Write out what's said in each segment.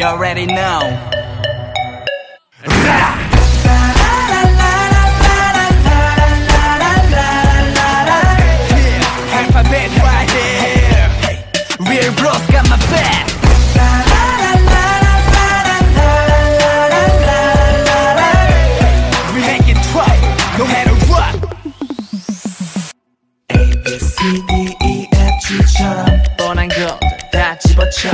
already know. Alphabet right here. Real bros got my back. We make it try, no matter what. A, B, C, D, E, F, G처럼 뻔한 것들 다 집어쳐.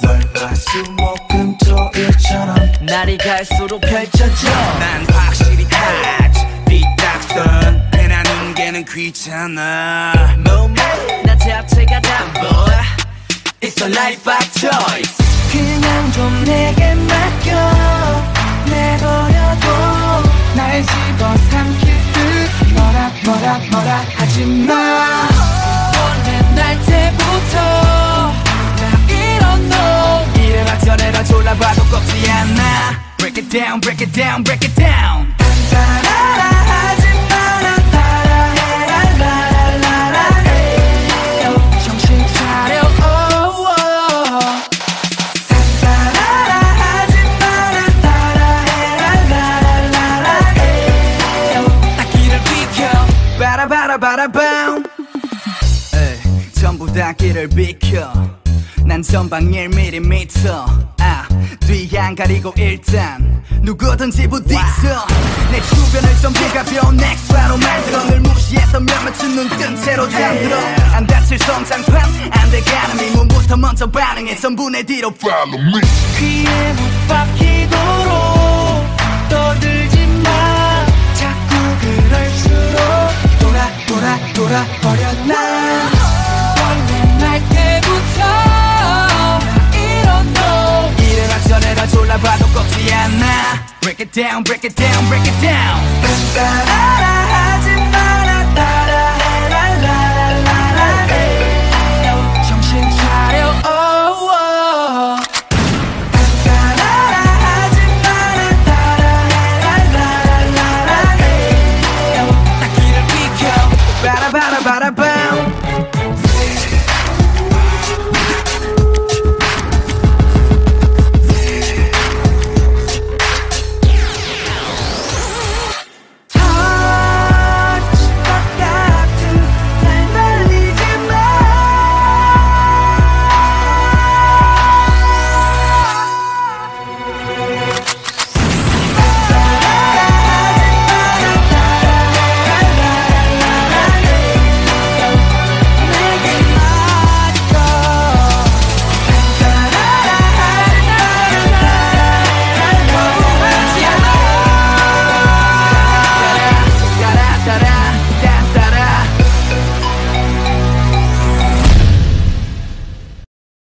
월화수목금토일처럼 날이 갈수록 펼쳐져. 난 확실히 하지 삐딱선 배나는 게는 귀찮아. 나 자체가 담보. It's a life I choice. 그냥 좀 내게 맡겨 내버려둬 날 집어삼킬 듯 뭐라 하지마 원래 날 때부터 나 이런 너 이래라 저래라 졸라봐도 꺾지 않아. Break it down, break it down, break it down. 따라라 하지마 나 따라해라 라라라라 에이 정신 차려. 따라라 하지마 나 따라해라 라라라라 에이 딱 길을 비켜. 바라바라바라밤. 전부 다 길을 비켜. 난 전방 1mm. 뒤 안 가리고 일단 누구든지 부딪혀. 내 주변을 좀비 가벼운 넥스와로 만들어. 늘 무시했던 몇몇은 눈 뜬 채로 잠들어. 안 다칠 성장판 안 돼가는 미문부터 먼저 반응해. 전부 내 뒤로 follow me. 귀에 못 박히도록 떠들지 마 자꾸 그럴수록 돌아 버렸나 원래 날 때부터 나 이런 너 이래라 저래라 졸라봐도 꺾지 않아. Break it down, break it down, break it down. 따라라 하지마 나 따라